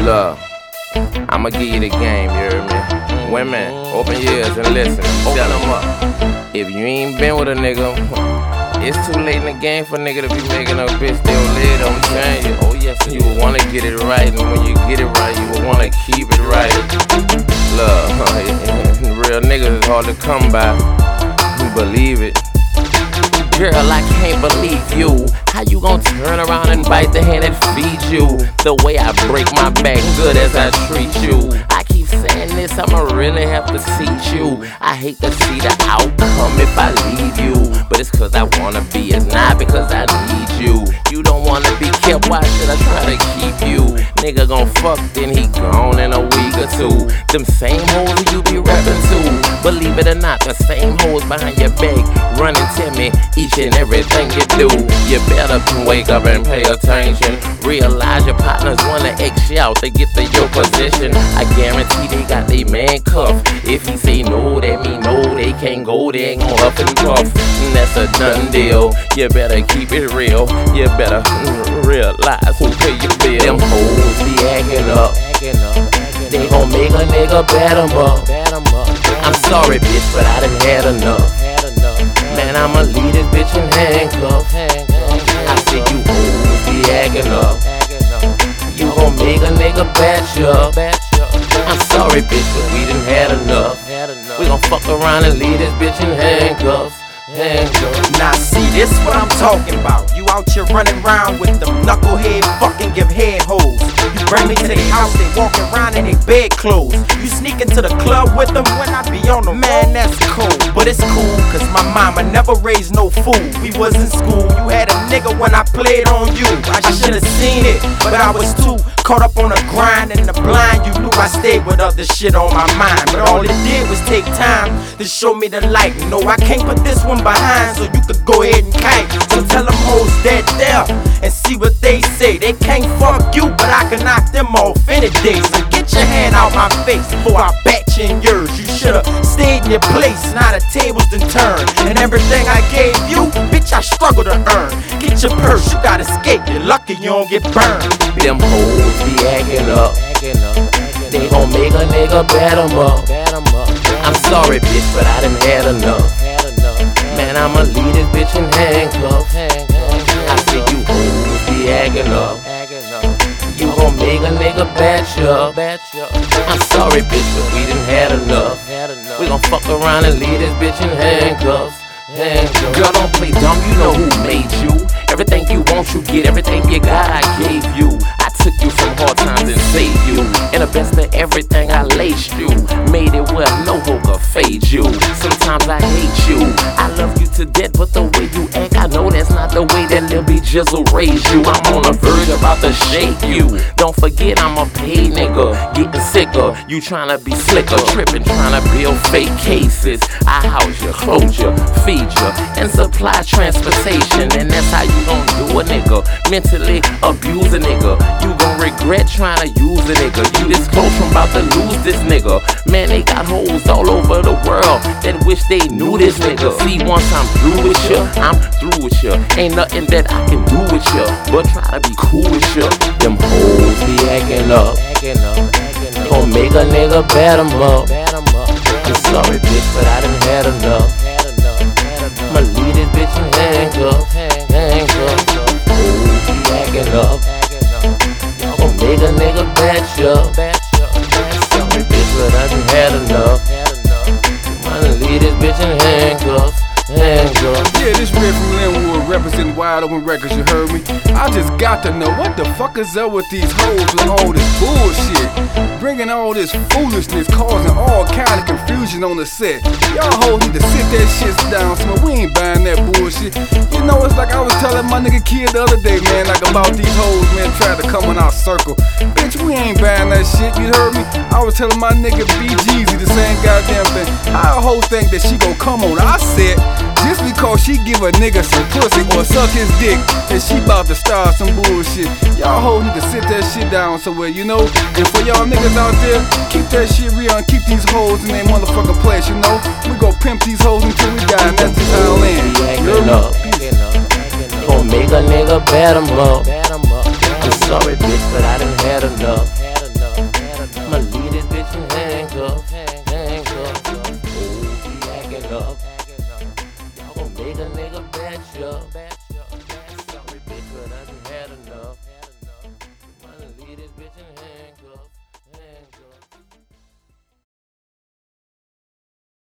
Look, I'ma give you the game, you heard me? Women, open your ears and listen. Tell them up. If you ain't been with a nigga, it's too late in the game for a nigga to be making a bitch still live. I'm telling you. Oh yes, you would wanna get it right, and when you get it right, you would wanna keep it right. Look, real niggas is hard to come by. You believe it. Girl, I can't believe you. How you gon' turn around and bite the hand that feeds you? The way I break my back, good as I treat you. I keep saying this, I'ma really have to teach you. I hate to see the outcome if I leave you, but it's cause I wanna be, it's not because I need you. You don't wanna be kept, why should I try to keep you? Nigga gon' fuck, then he gone in a week or two. Them same hoes you be reppin' to, believe it or not, the same hoes behind your back running to me each and everything you do. You better wake up and pay attention. Realize your partners wanna X you out to get to your position. I guarantee they got they man cuffed. If he say no, that mean no, they can't go, they ain't gon' huff and puff. And that's a done deal. You better keep it real. You better realize who pay your bill. Them hoes be acting up. They gon' make a nigga bat 'em up. I'm sorry, bitch, but I done had enough. Man, I'ma leave this bitch in handcuffs. I see you hoes be acting up. You gon' make a nigga bat you up. I'm sorry, bitch, but we done had enough. We gon' fuck around and leave this bitch in handcuffs. Now see, this what I'm talking about. You out here running around with them knucklehead fucking give head hoes. You bring me to the house, they walking around in their bed clothes. You sneak into the club with them when I be on the man, that's cool. But it's cool, cause my mama never raised no fool. We was in school, you had a nigga when I played on you. I should've seen it, but I was too caught up on the grind and the blind. You knew I stayed with other shit on my mind, but all it did was take time to show me the light. No, I can't put this one behind, so you could go ahead and kite. So tell them hoes that there and see what they say. They can't fuck you, but I can knock them off any day. So get your hand out my face before I bat you in yours. You should've stayed in your place, now the tables done turned. And everything I gave you, bitch, I struggle to earn. Get your purse, you gotta escape. You're lucky you don't get burned. Them hoes be acting up. They gon' make a nigga bat 'em up. I'm sorry, bitch, but I done had enough. Man, I'ma leave this bitch in handcuffs. I see you hoes be acting up. You gon' make a nigga bat you up. I'm sorry, bitch, but we done had enough. We gon' fuck around and leave this bitch in handcuffs. Girl, don't play dumb, you know who made you. Everything you want, you get. Everything you got, I gave you. I took you from hard times and saved you. And the best of everything, I laced you. Made it where no hoe could fade you. Sometimes I hate you. I love you to death, but the way you act, I know that's not the way that Lil B Jizzle raised you. I'm on the verge about to shake you. Don't forget I'm a paid nigga, getting sicker. You tryna be slicker, tripping, tryna build fake cases. I house you, clothe you, feed you, and supply transportation. And that's how you gon' do a nigga. Mentally abuse a nigga. You gon' regret tryna use a nigga. You this close from about to lose this nigga. Man, they got hoes all over the world that wish they knew this nigga. See, once I'm through with you, I'm through with you. Ain't nothing that I can do with you but try to be cool with you. Them hoes be acting up. Gon' make a nigga bat 'em up. I'm sorry, bitch, but I done had enough. I'ma leave this bitch in handcuffs. Hoes be acting up. Y'all gon' make a nigga bat you up. Sorry, bitch, but I done had enough. I'ma leave this bitch in handcuffs. Yeah, this Red from Linwood representing Wide Open Records, you heard me? I just got to know what the fuck is up with these hoes and all this bullshit. Bringing all this foolishness, causing all kind of confusion on the set. Y'all hoes need to sit that shit down, so we ain't buying that bullshit. You know, it's like I was telling my nigga Kid the other day, man, like about these hoes, man, trying to come in our circle. Bitch, we ain't buying that shit, you heard me? I was telling my nigga B Jeezy the same goddamn thing. How a hoe think that she gon' come on our set just because she give a nigga some pussy or suck his dick and she bout to start some bullshit? Y'all hoes need to sit that shit down somewhere, you know? And for y'all niggas out there, keep that shit real and keep these hoes in their motherfucking place, you know? We gon' pimp these hoes until we die, and that's just how it ends. Gon' make a nigga bat 'em up. I'm sorry, bitch, but I done had enough. up. Y'all gon' make a nigga bet ya.